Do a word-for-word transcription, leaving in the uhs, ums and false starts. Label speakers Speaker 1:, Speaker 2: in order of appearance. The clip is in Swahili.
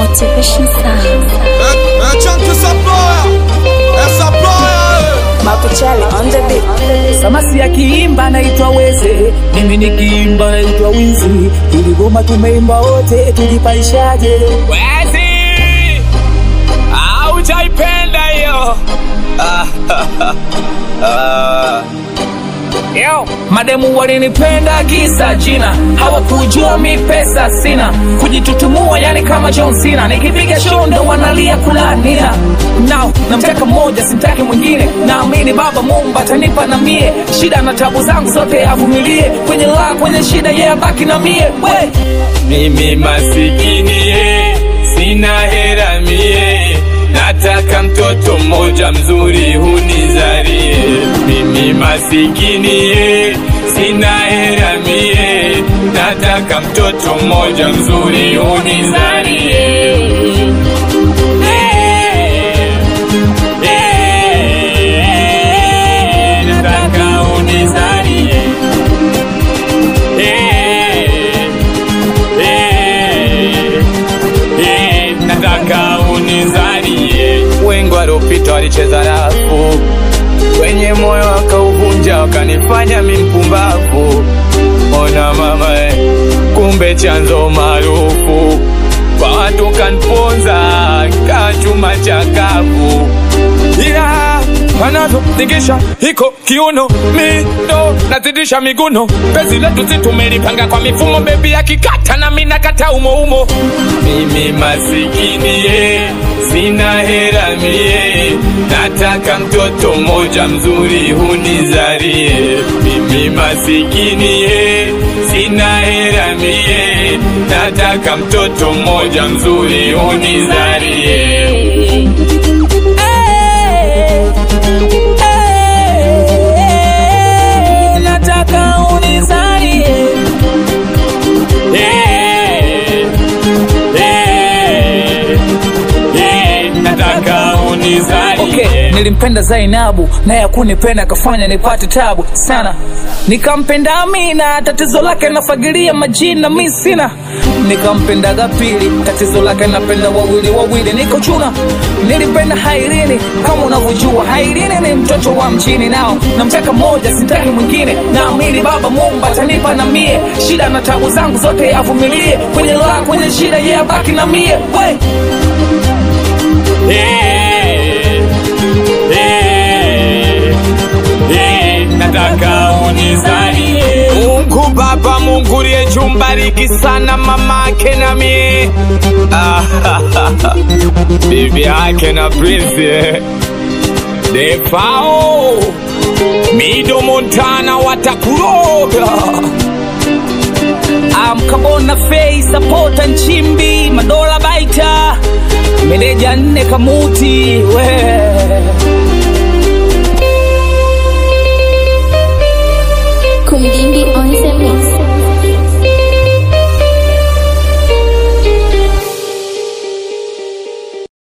Speaker 1: Motivation sound.
Speaker 2: Un chante saploya, un saploya.
Speaker 1: Makuchali on the beat.
Speaker 3: Samasi akiimba naitwa Weze, mimi nikiimba naitwa Wizi. Ili goma tumeimba wote, tujipaishaje?
Speaker 4: Wezi, haujaipenda hiyo.
Speaker 3: Yo, mademu walinipenda kisa jina, hawakujua mi pesa sina. Kujitutumua yani kama John Cena, nikipiga show ndo wanalia kulania. Now, namtaka mmoja simtaki mwingine, naamini baba Mungu atanipa na mie. Shida na tabu zangu zote avumilie, kwenye la kwenye shida yeye baki na mie. We,
Speaker 4: mimi masikini ye, sina hera mie, nataka mtoto mmoja mzuri hunizarie. Mimi masikini ye, sina hera mie, nataka mtoto mmoja mzuri hunizarie. Nataka unizarie. Nataka unizarie. Wengi waliopita walicheza rafu, wenye moyo wakauvunja, wakanifanya mimi mpumbavu. Ona mama eh, kumbe chanzo maarufu kwa watu kanponza kachuma chakavu. Ila wanavyo tingisha hiko kiuno, mindo nazidisha miguno. Pezi letu si tumelipanga kwa mifumo, baby akikata na mimi nakata umo umo. Mimi masikini ye, sina hera mie, nataka mtoto mmoja mzuri hunizarie. Mimi masikini ye, sina hera mie, nataka mtoto mmoja mzuri hunizarie.
Speaker 3: nataka unizarie.
Speaker 4: Nataka unizarie.
Speaker 3: Okay, nilimpenda Zainabu na ya kunipenda kafanya nipate tabu sana. Nikampenda Amina, tatizo lake nafagilia majina mimi sina. Nikampenda Gapili, tatizo lake napenda wawili wawili niko chuna. Nilipenda Hairini, kama unavyojua Hairini ni mtoto wa mchini, nao namtaka mmoja sitaki mwingine. Naamini baba Mungu atanipa na mie, shida na tabu zangu zote avumilie, kwenye la kwenye shida yeye yeah, baki na mie. We,
Speaker 4: Hey, hey, hey, nataka unizarie. Mungu Baba, Mungu liye jumbariki sana mamake na mie. Bibi yake na Prince Defao, Mido Montana watakuroga.
Speaker 3: I'm Kabona Face, supporta Nchimbi, Madola Baita, Meneja nne Kamuti, we